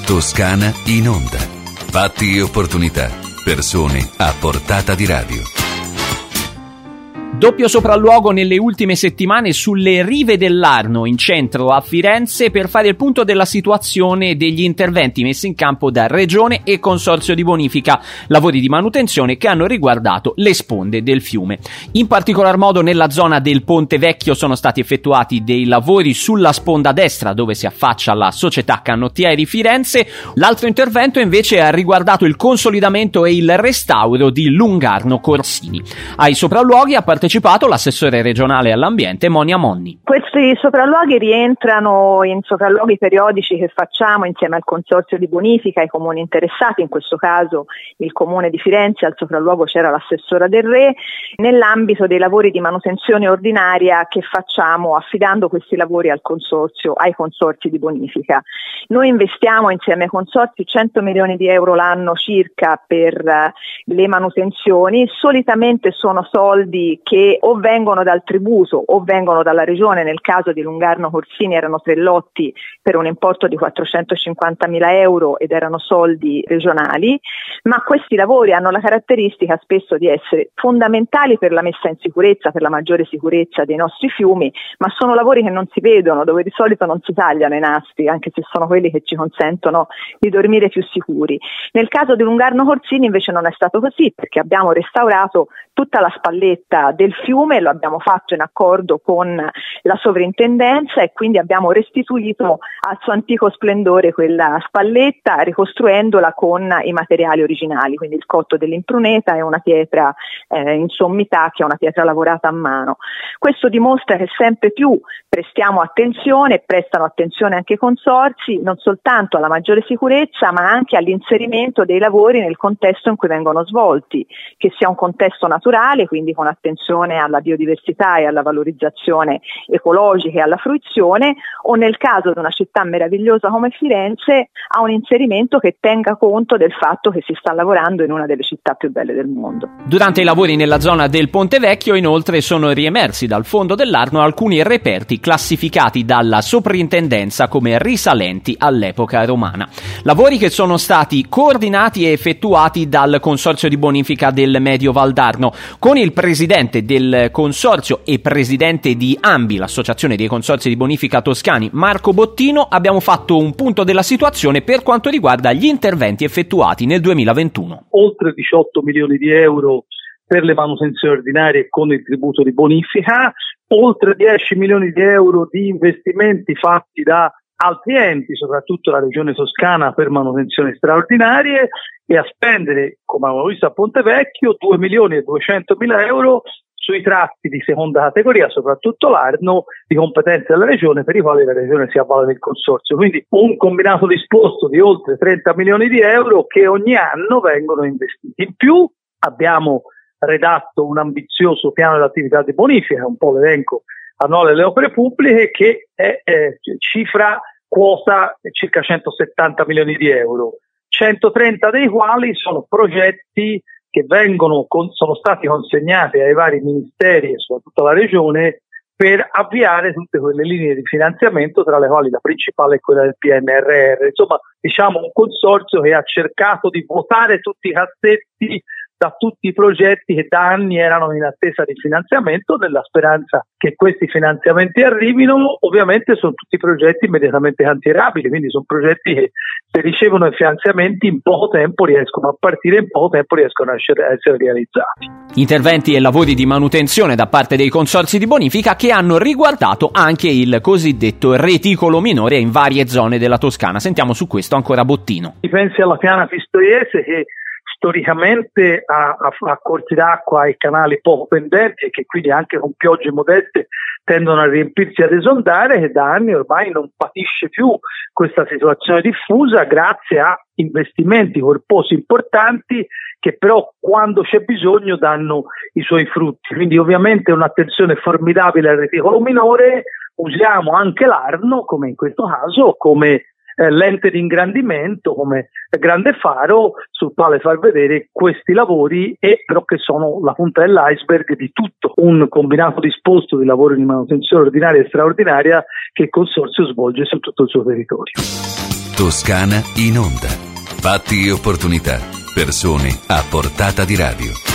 Toscana in onda. Fatti e opportunità. Persone a portata di radio. Doppio sopralluogo nelle ultime settimane sulle rive dell'Arno in centro a Firenze per fare il punto della situazione degli interventi messi in campo da Regione e Consorzio di Bonifica, lavori di manutenzione che hanno riguardato le sponde del fiume. In particolar modo nella zona del Ponte Vecchio sono stati effettuati dei lavori sulla sponda destra dove si affaccia la società Canottieri Firenze. L'altro intervento invece ha riguardato il consolidamento e il restauro di Lungarno Corsini. Ai sopralluoghi ha partecipato l'assessore regionale all'ambiente Monia Monni. Questi sopralluoghi rientrano in sopralluoghi periodici che facciamo insieme al Consorzio di Bonifica, ai comuni interessati, in questo caso il comune di Firenze, al sopralluogo c'era l'assessora Del Re, nell'ambito dei lavori di manutenzione ordinaria che facciamo affidando questi lavori al consorzio, ai consorzi di bonifica. Noi investiamo insieme ai consorzi 100 milioni di euro l'anno circa per le manutenzioni, solitamente sono soldi che o vengono dal tributo o vengono dalla regione. Nel caso di Lungarno Corsini erano 3 lotti per un importo di 450.000 euro ed erano soldi regionali, ma questi lavori hanno la caratteristica spesso di essere fondamentali per la messa in sicurezza, per la maggiore sicurezza dei nostri fiumi, ma sono lavori che non si vedono, dove di solito non si tagliano i nastri, anche se sono quelli che ci consentono di dormire più sicuri. Nel caso di Lungarno Corsini invece non è stato così, perché abbiamo restaurato tutta la spalletta del fiume, lo abbiamo fatto in accordo con la sovrintendenza e quindi abbiamo restituito al suo antico splendore quella spalletta ricostruendola con i materiali originali, quindi il cotto dell'impruneta e una pietra in sommità che è una pietra lavorata a mano. Questo dimostra che sempre più prestano attenzione anche i consorzi, non soltanto alla maggiore sicurezza ma anche all'inserimento dei lavori nel contesto in cui vengono svolti, che sia un contesto naturale, quindi con attenzione alla biodiversità e alla valorizzazione ecologica e alla fruizione, o nel caso di una città meravigliosa come Firenze a un inserimento che tenga conto del fatto che si sta lavorando in una delle città più belle del mondo. Durante i lavori nella zona del Ponte Vecchio inoltre sono riemersi dal fondo dell'Arno alcuni reperti classificati dalla soprintendenza come risalenti all'epoca romana. Lavori che sono stati coordinati e effettuati dal Consorzio di Bonifica del Medio Valdarno. Con il presidente del consorzio e presidente di AMBI, l'associazione dei consorzi di bonifica toscani, Marco Bottino, abbiamo fatto un punto della situazione per quanto riguarda gli interventi effettuati nel 2021. Oltre 18 milioni di euro per le manutenzioni ordinarie con il tributo di bonifica, oltre 10 milioni di euro di investimenti fatti da altri enti, soprattutto la Regione Toscana per manutenzioni straordinarie, e a spendere, come abbiamo visto a Ponte Vecchio, 2 milioni e 200 mila euro sui tratti di seconda categoria, soprattutto l'Arno, di competenza della Regione, per i quali la Regione si avvale del consorzio. Quindi un combinato disposto di oltre 30 milioni di euro che ogni anno vengono investiti. In più abbiamo redatto un ambizioso piano di attività di bonifica, un po' l'elenco annuale delle opere pubbliche, che è cifra quota circa 170 milioni di euro, 130 dei quali sono progetti che sono stati consegnati ai vari ministeri e soprattutto alla Regione per avviare tutte quelle linee di finanziamento, tra le quali la principale è quella del PNRR. Insomma, diciamo un consorzio che ha cercato di vuotare tutti i cassetti da tutti i progetti che da anni erano in attesa di finanziamento, nella speranza che questi finanziamenti arrivino. Ovviamente sono tutti progetti immediatamente cantierabili, quindi sono progetti che se ricevono i finanziamenti in poco tempo riescono a partire, in poco tempo riescono a essere realizzati. Interventi e lavori di manutenzione da parte dei consorzi di bonifica che hanno riguardato anche il cosiddetto reticolo minore in varie zone della Toscana. Sentiamo su questo ancora Bottino. Si pensi alla piana Pistoiese, che storicamente ha corsi d'acqua e canali poco pendenti e che quindi anche con piogge modeste tendono a riempirsi e ad esondare, che da anni ormai non patisce più questa situazione diffusa grazie a investimenti corposi importanti che però quando c'è bisogno danno i suoi frutti. Quindi ovviamente un'attenzione formidabile al reticolo minore. Usiamo anche l'Arno, come in questo caso, come lente di ingrandimento, come grande faro sul quale far vedere questi lavori, e però che sono la punta dell'iceberg di tutto un combinato disposto di lavori di manutenzione ordinaria e straordinaria che il consorzio svolge su tutto il suo territorio. Toscana in onda. Fatti e opportunità. Persone a portata di radio.